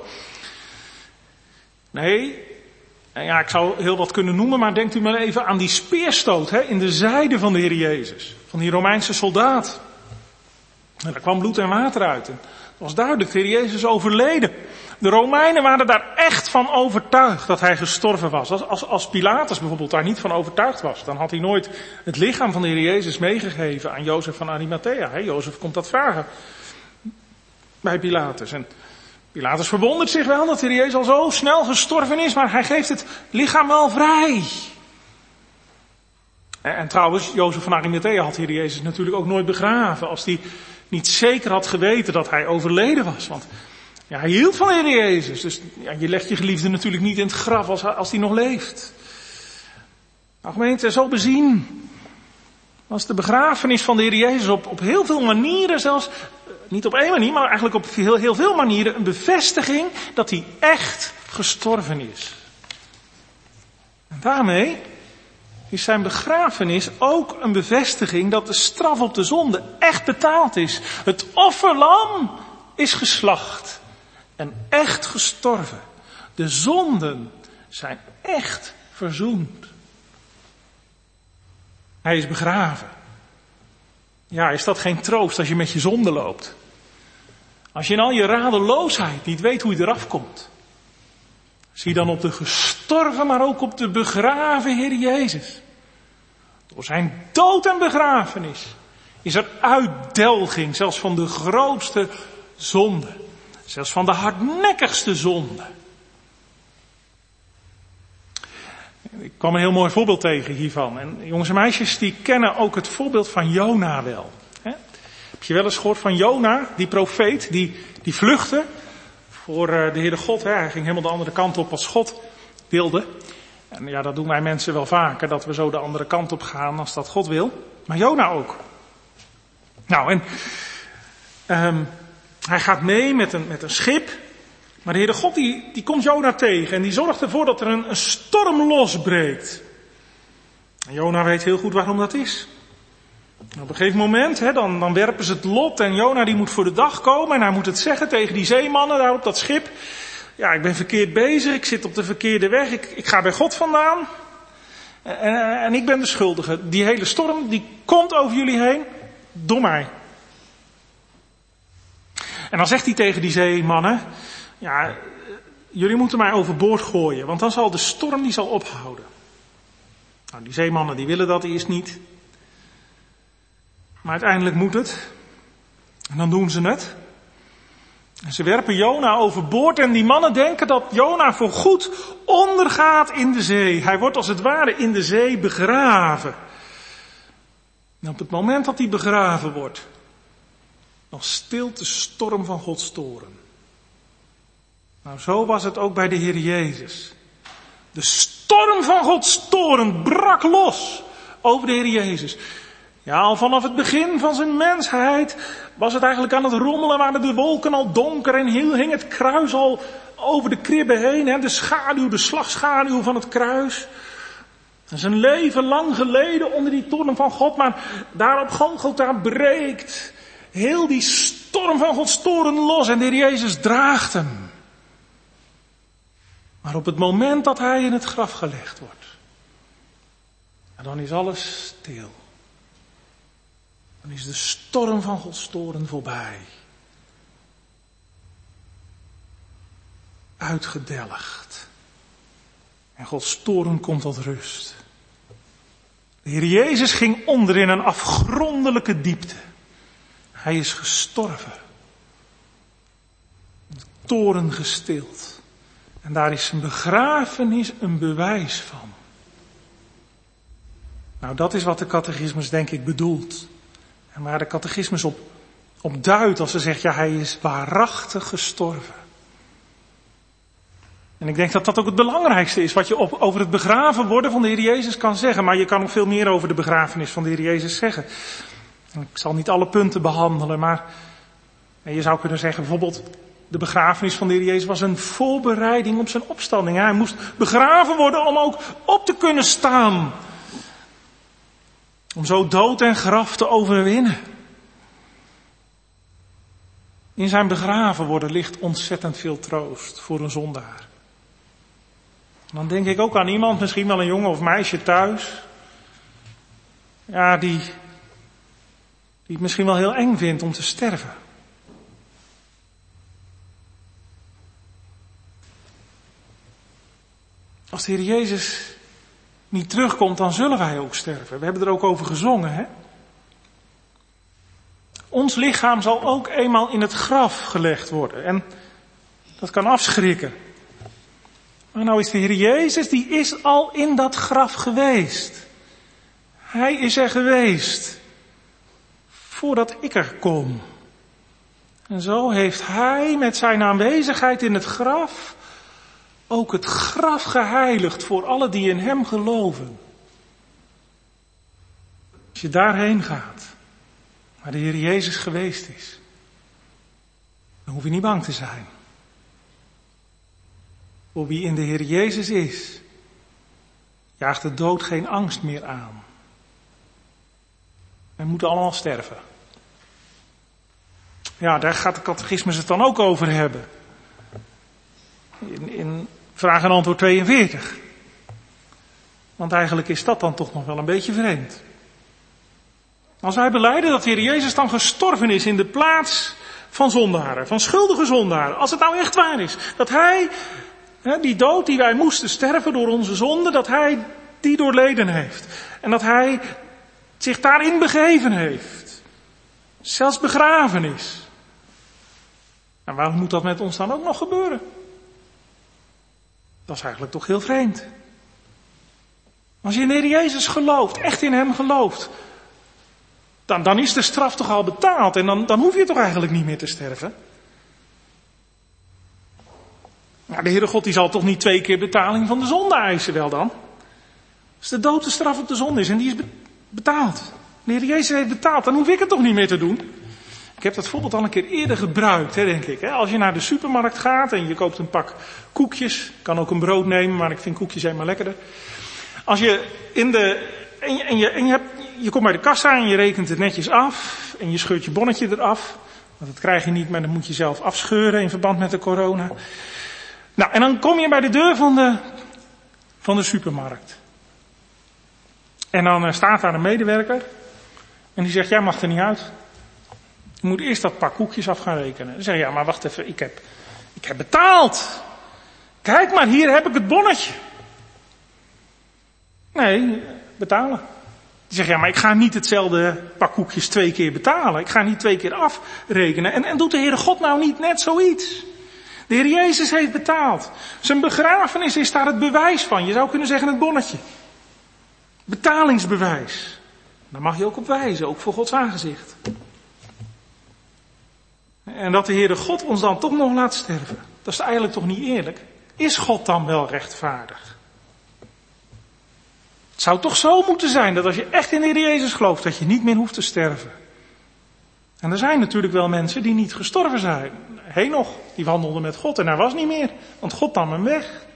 Nee, ja, ik zou heel wat kunnen noemen, maar denkt u maar even aan die speerstoot hè, in de zijde van de Heer Jezus. Van die Romeinse soldaat. En daar kwam bloed en water uit. En het was duidelijk, de Heer Jezus is overleden. De Romeinen waren daar echt van overtuigd dat hij gestorven was. Als, als, als Pilatus bijvoorbeeld daar niet van overtuigd was, dan had hij nooit het lichaam van de Heer Jezus meegegeven aan Jozef van Arimathea. He, Jozef komt dat vragen bij Pilatus. En Pilatus verwondert zich wel dat de Heer Jezus al zo snel gestorven is, maar hij geeft het lichaam wel vrij. En, en trouwens, Jozef van Arimathea had de Heer Jezus natuurlijk ook nooit begraven als hij niet zeker had geweten dat hij overleden was. Want ja, hij hield van de Heer Jezus. Dus ja, je legt je geliefde natuurlijk niet in het graf als, als hij nog leeft. Nou gemeente, zo bezien was de begrafenis van de Heer Jezus op, op heel veel manieren, zelfs niet op één manier, maar eigenlijk op heel, heel veel manieren, een bevestiging dat hij echt gestorven is. En daarmee is zijn begrafenis ook een bevestiging dat de straf op de zonde echt betaald is. Het offerlam is geslacht en echt gestorven. De zonden zijn echt verzoend. Hij is begraven. Ja, is dat geen troost als je met je zonde loopt? Als je in al je radeloosheid niet weet hoe je eraf komt. Zie dan op de gestorven, maar ook op de begraven Heer Jezus. Door zijn dood en begrafenis is er uitdelging, zelfs van de grootste zonde. Zelfs van de hardnekkigste zonde. Ik kwam een heel mooi voorbeeld tegen hiervan. En jongens en meisjes die kennen ook het voorbeeld van Jona wel. He? Heb je wel eens gehoord van Jona, die profeet, die, die vluchtte voor de Heere God. He? Hij ging helemaal de andere kant op als God wilde. En ja, dat doen wij mensen wel vaker, dat we zo de andere kant op gaan als dat God wil. Maar Jona ook. Nou, en um, hij gaat mee met een, met een schip. Maar de Heere God die, die komt Jona tegen en die zorgt ervoor dat er een, een storm losbreekt. En Jona weet heel goed waarom dat is. En op een gegeven moment, hè, dan, dan werpen ze het lot en Jona die moet voor de dag komen en hij moet het zeggen tegen die zeemannen daar op dat schip. Ja, ik ben verkeerd bezig, ik zit op de verkeerde weg, ik, ik ga bij God vandaan. En, en ik ben de schuldige. Die hele storm, die komt over jullie heen door mij. En dan zegt hij tegen die zeemannen, ja, jullie moeten mij overboord gooien, want dan zal de storm die zal ophouden. Nou, die zeemannen die willen dat eerst niet. Maar uiteindelijk moet het. En dan doen ze het. En ze werpen Jona overboord en die mannen denken dat Jona voorgoed ondergaat in de zee. Hij wordt als het ware in de zee begraven. En op het moment dat hij begraven wordt, dan stilt de storm van Gods toorn. Nou, zo was het ook bij de Heer Jezus. De storm van Gods toorn brak los over de Heer Jezus. Ja, al vanaf het begin van zijn mensheid was het eigenlijk aan het rommelen, waren de wolken al donker en hing het kruis al over de kribben heen, hè, de schaduw, de slagschaduw van het kruis. En zijn leven lang geleden onder die toorn van God, maar daar op Golgotha breekt heel die storm van Gods toorn los en de Heer Jezus draagt hem. Maar op het moment dat hij in het graf gelegd wordt, dan is alles stil. Dan is de storm van Gods toorn voorbij. Uitgedelgd. En Gods toorn komt tot rust. De Heer Jezus ging onder in een afgrondelijke diepte. Hij is gestorven. De toorn gestild. En daar is zijn begrafenis een bewijs van. Nou, dat is wat de catechismus denk ik bedoelt. En waar de catechismus op, op duidt als ze zegt, ja, hij is waarachtig gestorven. En ik denk dat dat ook het belangrijkste is wat je op, over het begraven worden van de Heer Jezus kan zeggen. Maar je kan nog veel meer over de begrafenis van de Heer Jezus zeggen. En ik zal niet alle punten behandelen, maar je zou kunnen zeggen bijvoorbeeld, de begrafenis van de Heer Jezus was een voorbereiding op zijn opstanding. Hij moest begraven worden om ook op te kunnen staan. Om zo dood en graf te overwinnen. In zijn begraven worden ligt ontzettend veel troost voor een zondaar. Dan denk ik ook aan iemand, misschien wel een jongen of meisje thuis. Ja, die, die het misschien wel heel eng vindt om te sterven. Als de Heer Jezus niet terugkomt, dan zullen wij ook sterven. We hebben er ook over gezongen, hè? Ons lichaam zal ook eenmaal in het graf gelegd worden. En dat kan afschrikken. Maar nou is de Heer Jezus, die is al in dat graf geweest. Hij is er geweest. Voordat ik er kom. En zo heeft hij met zijn aanwezigheid in het graf ook het graf geheiligd voor alle die in hem geloven. Als je daarheen gaat, waar de Heer Jezus geweest is, dan hoef je niet bang te zijn. Voor wie in de Heer Jezus is, jaagt de dood geen angst meer aan. Wij moeten allemaal sterven. Ja, daar gaat de catechismus het dan ook over hebben. In, in vraag en antwoord tweeënveertig. Want eigenlijk is dat dan toch nog wel een beetje vreemd. Als wij belijden dat de Heer Jezus dan gestorven is in de plaats van zondaren, van schuldige zondaren. Als het nou echt waar is, dat hij, die dood die wij moesten sterven door onze zonde, dat hij die doorleden heeft. En dat hij zich daarin begeven heeft. Zelfs begraven is. En waarom moet dat met ons dan ook nog gebeuren? Dat is eigenlijk toch heel vreemd. Als je in de Heer Jezus gelooft, echt in hem gelooft, dan, dan is de straf toch al betaald en dan, dan hoef je toch eigenlijk niet meer te sterven. Nou, de Heere God die zal toch niet twee keer betaling van de zonde eisen wel dan? Als de dood de straf op de zonde is en die is betaald. De Heer Jezus heeft betaald, dan hoef ik het toch niet meer te doen. Ik heb dat voorbeeld al een keer eerder gebruikt, hè, denk ik. Hè. Als je naar de supermarkt gaat en je koopt een pak koekjes, kan ook een brood nemen, maar ik vind koekjes helemaal lekkerder. Als je in de, en je, en je, en je, hebt, je komt bij de kassa en je rekent het netjes af en je scheurt je bonnetje eraf. Want dat krijg je niet, maar dat moet je zelf afscheuren in verband met de corona. Nou, en dan kom je bij de deur van de, van de supermarkt. En dan uh, staat daar een medewerker. En die zegt, jij mag er niet uit. Je moet eerst dat paar koekjes af gaan rekenen. Dan zeg je, ja, maar wacht even, ik heb, ik heb betaald. Kijk maar, hier heb ik het bonnetje. Nee, betalen. Die zegt, ja, maar ik ga niet hetzelfde pak koekjes twee keer betalen. Ik ga niet twee keer afrekenen. En, en doet de Heere God nou niet net zoiets? De Heer Jezus heeft betaald. Zijn begrafenis is daar het bewijs van. Je zou kunnen zeggen het bonnetje. Betalingsbewijs. Daar mag je ook op wijzen, ook voor Gods aangezicht. En dat de Heere God ons dan toch nog laat sterven. Dat is eigenlijk toch niet eerlijk? Is God dan wel rechtvaardig? Het zou toch zo moeten zijn dat als je echt in de Heer Jezus gelooft, dat je niet meer hoeft te sterven. En er zijn natuurlijk wel mensen die niet gestorven zijn. Henoch, die wandelde met God en hij was niet meer, want God nam hem weg.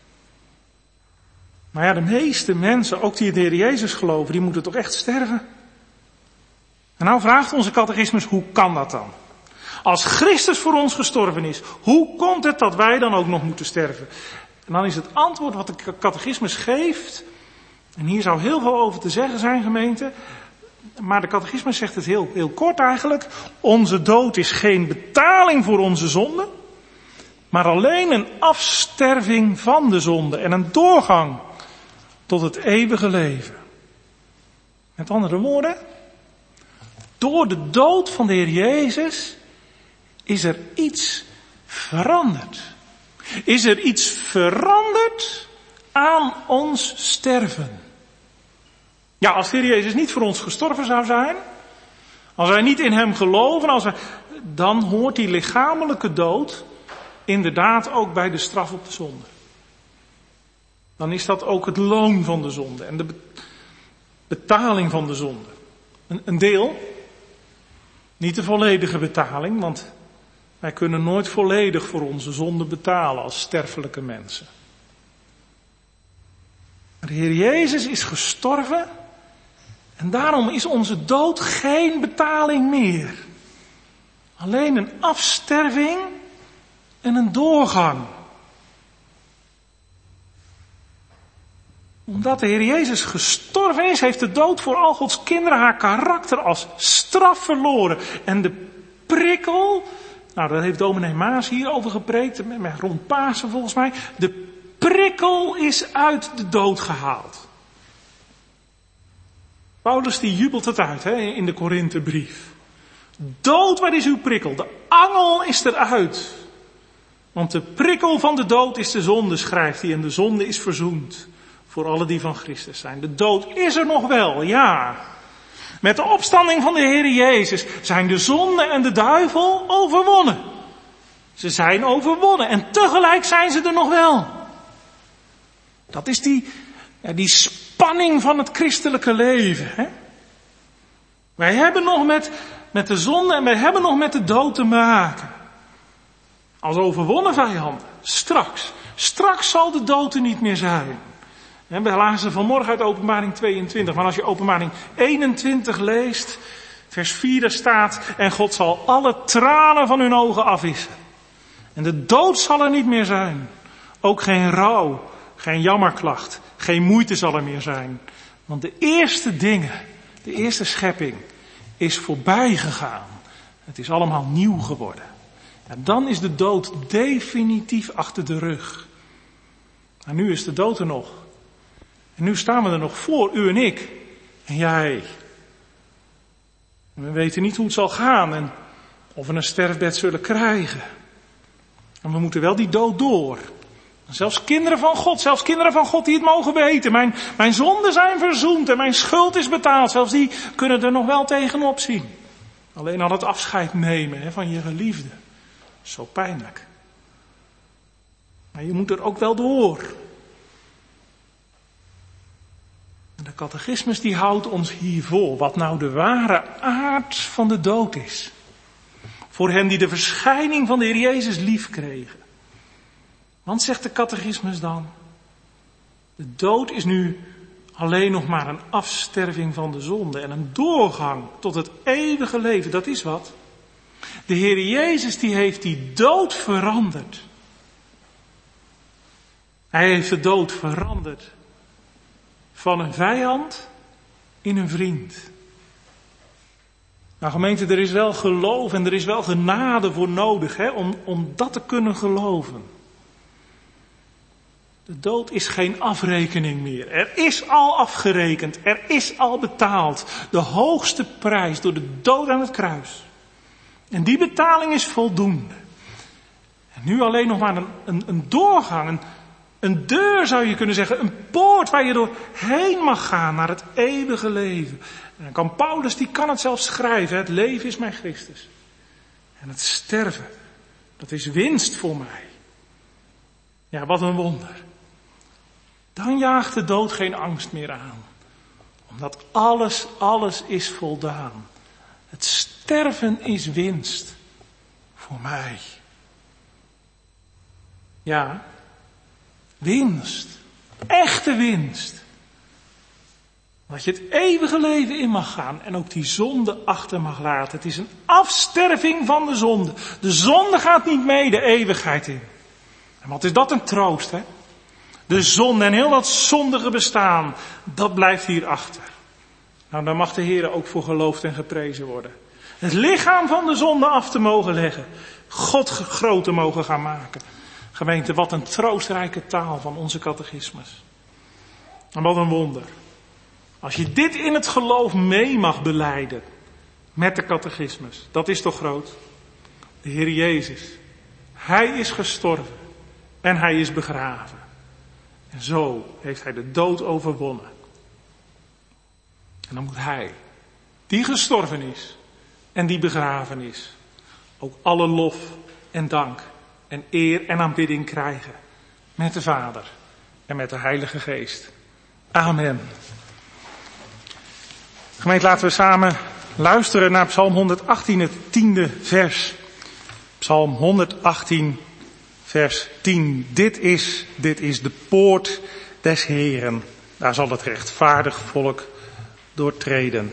Maar ja, de meeste mensen, ook die in de Heer Jezus geloven, die moeten toch echt sterven. En nou vraagt onze catechismus, hoe kan dat dan? Als Christus voor ons gestorven is, hoe komt het dat wij dan ook nog moeten sterven? En dan is het antwoord wat de catechismus geeft, en hier zou heel veel over te zeggen zijn, gemeente, maar de catechismus zegt het heel, heel kort eigenlijk. Onze dood is geen betaling voor onze zonde, maar alleen een afsterving van de zonde en een doorgang tot het eeuwige leven. Met andere woorden, door de dood van de Heer Jezus is er iets veranderd. Is er iets veranderd aan ons sterven? Ja, als de Heer Jezus niet voor ons gestorven zou zijn, als wij niet in hem geloven, als wij, dan hoort die lichamelijke dood inderdaad ook bij de straf op de zonde. Dan is dat ook het loon van de zonde en de betaling van de zonde. Een, een deel, niet de volledige betaling, want wij kunnen nooit volledig voor onze zonde betalen als sterfelijke mensen. Maar de Heer Jezus is gestorven en daarom is onze dood geen betaling meer. Alleen een afsterving en een doorgang. Omdat de Heer Jezus gestorven is, heeft de dood voor al Gods kinderen haar karakter als straf verloren. En de prikkel, nou daar heeft dominee Maas hier over gepreekt, met rond Pasen volgens mij. De prikkel is uit de dood gehaald. Paulus die jubelt het uit hè, in de Korinthebrief. Dood, waar is uw prikkel? De angel is eruit. Want de prikkel van de dood is de zonde, schrijft hij, en de zonde is verzoend. Voor alle die van Christus zijn. De dood is er nog wel, ja. Met de opstanding van de Heer Jezus zijn de zonde en de duivel overwonnen. Ze zijn overwonnen en tegelijk zijn ze er nog wel. Dat is die, ja, die spanning van het christelijke leven. Hè? Wij hebben nog met, met de zonde en wij hebben nog met de dood te maken. Als overwonnen vijanden. Straks. Straks zal de dood er niet meer zijn. We lazen vanmorgen uit Openbaring tweeëntwintig. Maar als je Openbaring eenentwintig leest, vers vier, daar staat, en God zal alle tranen van hun ogen afwissen. En de dood zal er niet meer zijn. Ook geen rouw, geen jammerklacht, geen moeite zal er meer zijn. Want de eerste dingen, de eerste schepping, is voorbij gegaan. Het is allemaal nieuw geworden. En dan is de dood definitief achter de rug. En nu is de dood er nog. En nu staan we er nog voor, u en ik. En jij. En we weten niet hoe het zal gaan en of we een sterfbed zullen krijgen. En we moeten wel die dood door. En zelfs kinderen van God, zelfs kinderen van God die het mogen weten. Mijn, mijn zonden zijn verzoend en mijn schuld is betaald. Zelfs die kunnen er nog wel tegenop zien. Alleen al het afscheid nemen hè, van je geliefde. Zo pijnlijk. Maar je moet er ook wel door. De catechismus die houdt ons hier voor wat nou de ware aard van de dood is. Voor hen die de verschijning van de Heer Jezus lief kregen. Want zegt de catechismus dan, de dood is nu alleen nog maar een afsterving van de zonde en een doorgang tot het eeuwige leven. Dat is wat. De Heer Jezus die heeft die dood veranderd. Hij heeft de dood veranderd van een vijand in een vriend. Nou gemeente, er is wel geloof en er is wel genade voor nodig, hè, om, om dat te kunnen geloven. De dood is geen afrekening meer. Er is al afgerekend. Er is al betaald. De hoogste prijs door de dood aan het kruis. En die betaling is voldoende. En nu alleen nog maar een, een, een doorgang, een, een deur zou je kunnen zeggen, een poort waar je doorheen mag gaan naar het eeuwige leven. En dan kan Paulus, die kan het zelfs schrijven, het leven is mijn Christus. En het sterven, dat is winst voor mij. Ja, wat een wonder. Dan jaagt de dood geen angst meer aan. Omdat alles, alles is voldaan. Het sterven is winst voor mij. Ja, winst. Echte winst. Dat je het eeuwige leven in mag gaan en ook die zonde achter mag laten. Het is een afsterving van de zonde. De zonde gaat niet mee de eeuwigheid in. En wat is dat een troost, hè? De zonde en heel dat zondige bestaan, dat blijft hier achter. Nou, daar mag de Heer ook voor geloofd en geprezen worden. Het lichaam van de zonde af te mogen leggen. God groot te mogen gaan maken. Gemeente, wat een troostrijke taal van onze catechismus. En wat een wonder. Als je dit in het geloof mee mag belijden met de catechismus, dat is toch groot? De Heer Jezus, Hij is gestorven en Hij is begraven. En zo heeft Hij de dood overwonnen. En dan moet Hij, die gestorven is en die begraven is, ook alle lof en dank en eer en aanbidding krijgen. Met de Vader en met de Heilige Geest. Amen. Gemeente, laten we samen luisteren naar Psalm honderdachttien, het tiende vers. Psalm honderdachttien, vers tien. Dit is, dit is de poort des Heeren. Daar zal het rechtvaardig volk doortreden.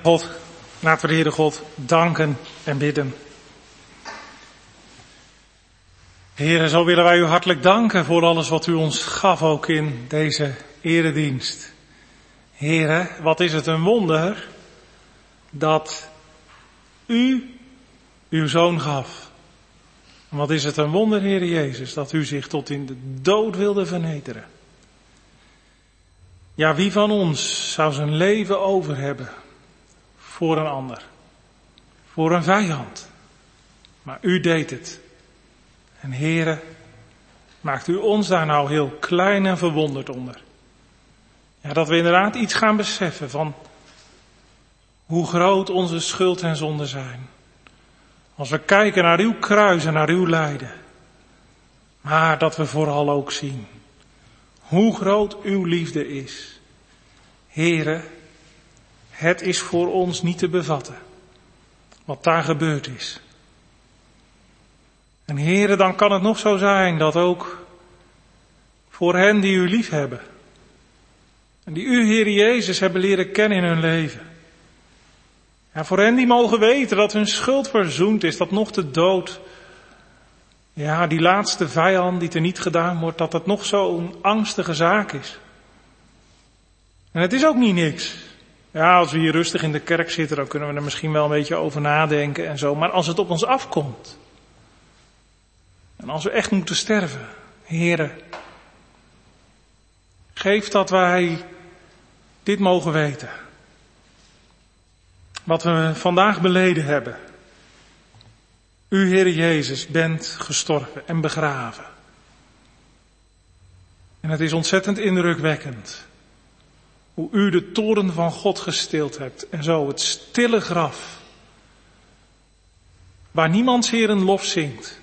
God, laten we de Heere God danken en bidden. Heere, zo willen wij u hartelijk danken voor alles wat u ons gaf ook in deze eredienst. Heere, wat is het een wonder dat u uw zoon gaf. En wat is het een wonder, Heere Jezus, dat u zich tot in de dood wilde vernederen. Ja, wie van ons zou zijn leven over hebben voor een ander, voor een vijand. Maar u deed het. En Heere, maakt u ons daar nou heel klein en verwonderd onder. Ja, dat we inderdaad iets gaan beseffen van hoe groot onze schuld en zonde zijn. Als we kijken naar uw kruis en naar uw lijden. Maar dat we vooral ook zien hoe groot uw liefde is. Heere, het is voor ons niet te bevatten wat daar gebeurd is. En Heere, dan kan het nog zo zijn dat ook voor hen die u lief hebben en die u, Heere Jezus, hebben leren kennen in hun leven. Ja, voor hen die mogen weten dat hun schuld verzoend is, dat nog de dood, ja, die laatste vijand die er niet gedaan wordt, dat het nog zo'n angstige zaak is. En het is ook niet niks. Ja, als we hier rustig in de kerk zitten, dan kunnen we er misschien wel een beetje over nadenken en zo. Maar als het op ons afkomt, en als we echt moeten sterven, Heere, geef dat wij dit mogen weten. Wat we vandaag beleden hebben. U, Heere Jezus, bent gestorven en begraven. En het is ontzettend indrukwekkend hoe u de toorn van God gestild hebt. En zo het stille graf, waar niemands Heer een lof zingt.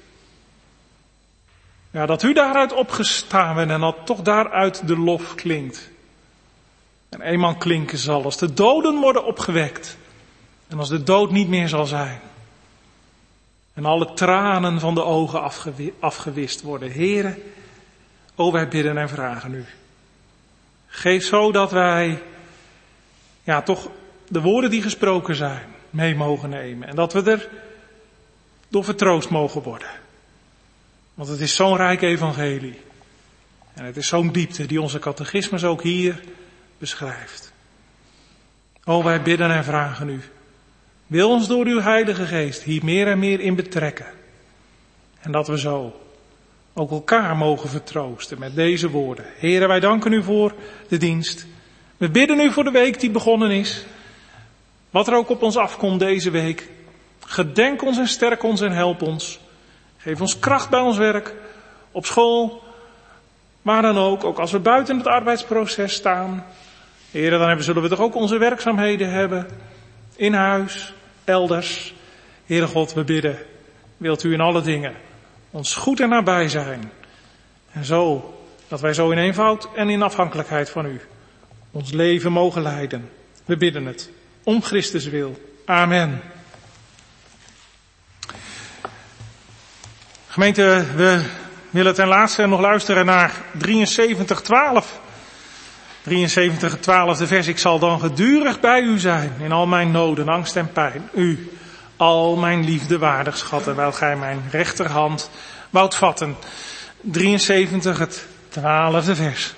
Ja, dat u daaruit opgestaan bent en dat toch daaruit de lof klinkt. En eenmaal klinken zal als de doden worden opgewekt. En als de dood niet meer zal zijn. En alle tranen van de ogen afgewi- afgewist worden. Heere, o wij bidden en vragen u. Geef zo dat wij, ja toch, de woorden die gesproken zijn, mee mogen nemen. En dat we er door vertroost mogen worden. Want het is zo'n rijk evangelie. En het is zo'n diepte die onze catechismus ook hier beschrijft. O, wij bidden en vragen u. Wil ons door uw Heilige Geest hier meer en meer in betrekken. En dat we zo ook elkaar mogen vertroosten met deze woorden. Here, wij danken u voor de dienst. We bidden u voor de week die begonnen is. Wat er ook op ons afkomt deze week. Gedenk ons en sterk ons en help ons. Geef ons kracht bij ons werk, op school, maar dan ook, ook als we buiten het arbeidsproces staan. Heren, dan hebben, zullen we toch ook onze werkzaamheden hebben, in huis, elders. Heere God, we bidden, wilt u in alle dingen ons goed en nabij zijn. En zo, dat wij zo in eenvoud en in afhankelijkheid van u ons leven mogen leiden. We bidden het, om Christus wil. Amen. Gemeente, we willen ten laatste nog luisteren naar drieënzeventig twaalf. drieënzeventig twaalf, de vers, ik zal dan gedurig bij u zijn in al mijn noden, angst en pijn. U, al mijn liefde waardig schatten, wijl gij mijn rechterhand woudt vatten. drieënzeventig, het twaalfde vers.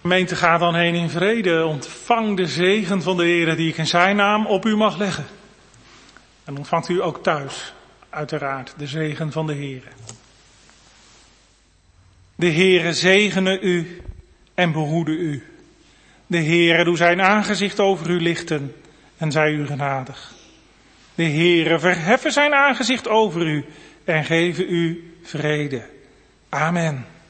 Gemeente, ga dan heen in vrede. Ontvang de zegen van de Heer die ik in zijn naam op u mag leggen. En ontvangt u ook thuis, uiteraard, de zegen van de Heer. De Heere zegene u en behoede u. De Heere doe zijn aangezicht over u lichten en zij u genadig. De Heere verheffen zijn aangezicht over u en geven u vrede. Amen.